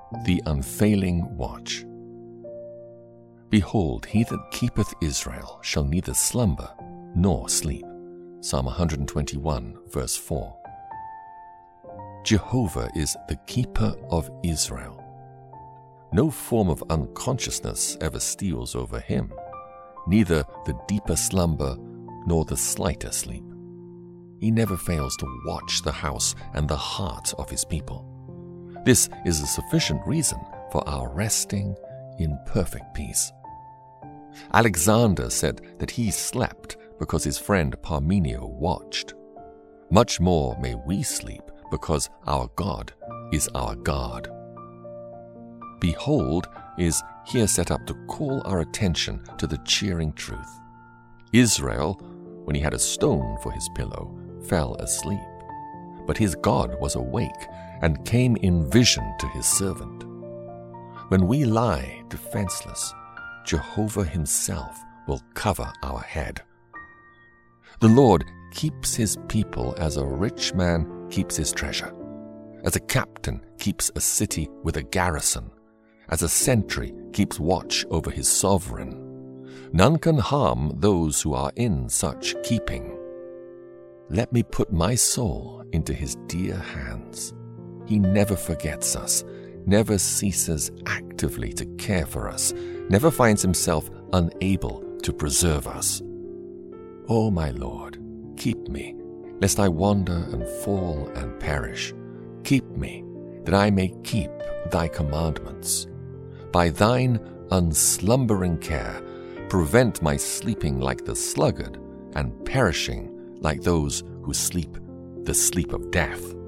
The unfailing watch. Behold, he that keepeth Israel shall neither slumber nor sleep. Psalm 121, verse 4. Jehovah is the keeper of Israel. No form of unconsciousness ever steals over him, neither the deeper slumber nor the slighter sleep. He never fails to watch the house and the heart of his people. This is a sufficient reason for our resting in perfect peace. Alexander said that he slept because his friend Parmenio watched. Much more may we sleep because our God is our guard. Behold is here set up to call our attention to the cheering truth. Israel, when he had a stone for his pillow, fell asleep, but his God was awake and came in vision to his servant. When we lie defenseless, Jehovah himself will cover our head. The Lord keeps his people as a rich man keeps his treasure, as a captain keeps a city with a garrison, as a sentry keeps watch over his sovereign. None can harm those who are in such keeping. Let me put my soul into his dear hands. He never forgets us, never ceases actively to care for us, never finds himself unable to preserve us. O my Lord, keep me, lest I wander and fall and perish. Keep me, that I may keep thy commandments. By thine unslumbering care, prevent my sleeping like the sluggard and perishing like those who sleep the sleep of death.